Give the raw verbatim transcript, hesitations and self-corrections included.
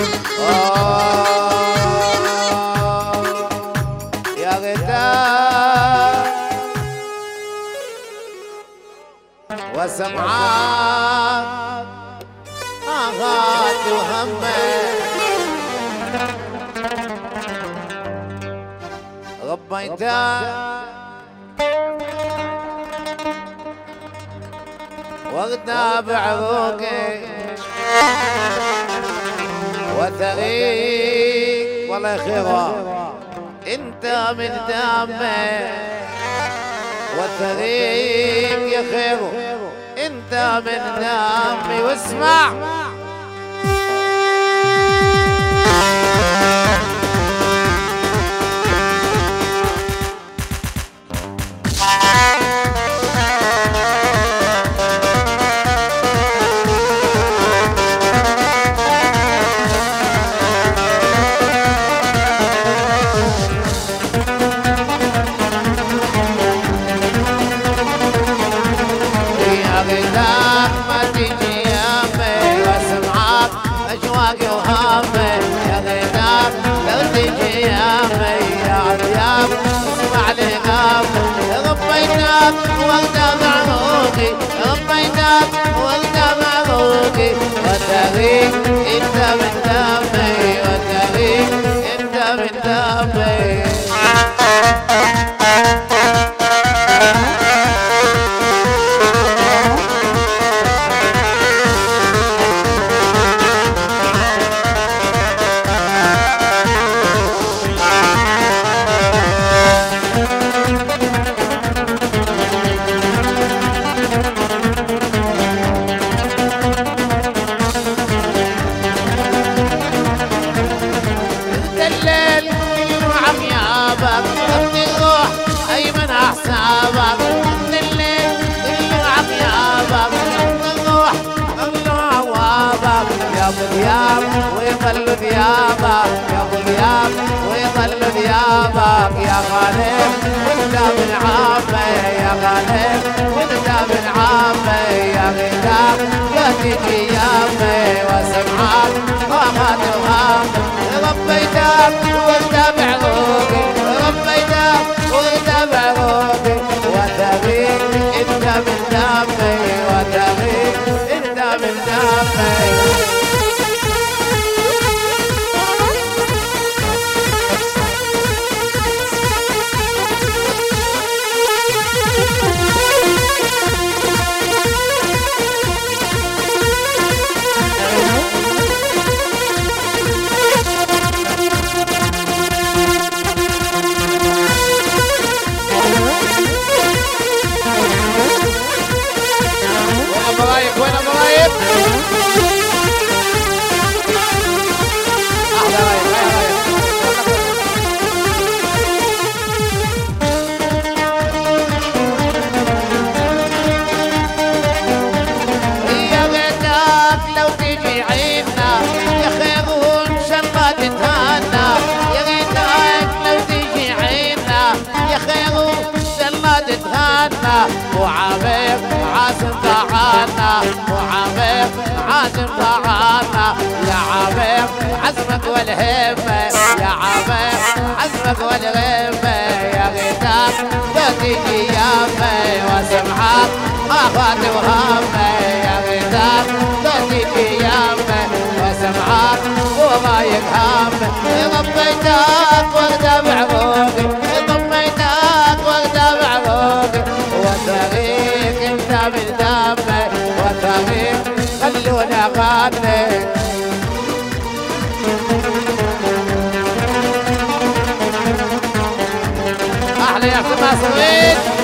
يا غدار وسمعان آغات وهمك ربيتك واغدى بعروقي وثريك والله خيره انت من دمي وثريك يا خيره انت من دمي. واسمع وانت معروقي ربيتك وانت معروقي وتغيب انت من دمي وتغيب انت من دمي. ويظل ثيابك يا ابو ثياب ويظل ثيابك يا غالب وانت من عامي يا غالب وانت من عامي يا غدار لا تجي يامي وسمعك وما تغامي. ربيتك وانت بعروقي ربيتك وانت بعروقي وتغيب انت من دمي وتغيب انت من دمي. وين ابو رايب؟ احلى رايب يا غداك لو تجي عينا يا خير وان ما تتهنى. يا غداك لو تجي عينا يا خير وان ما تتهنى. وعامر عازم ضعانا وعامر عازم ضعانا يا عامر عزمك والهمة يا عامر عزمك والهمة. يا غداك لا تجي يامي وسمعك آفات وهمة. يا غداك لا تجي يامي وسمعك وما يفهم. ربيتك وانت بعروقي ربيتك وانت بعروقي وتغيب انت من دمي وتغيب خلوني اغني. احلى يا اخي ما سويت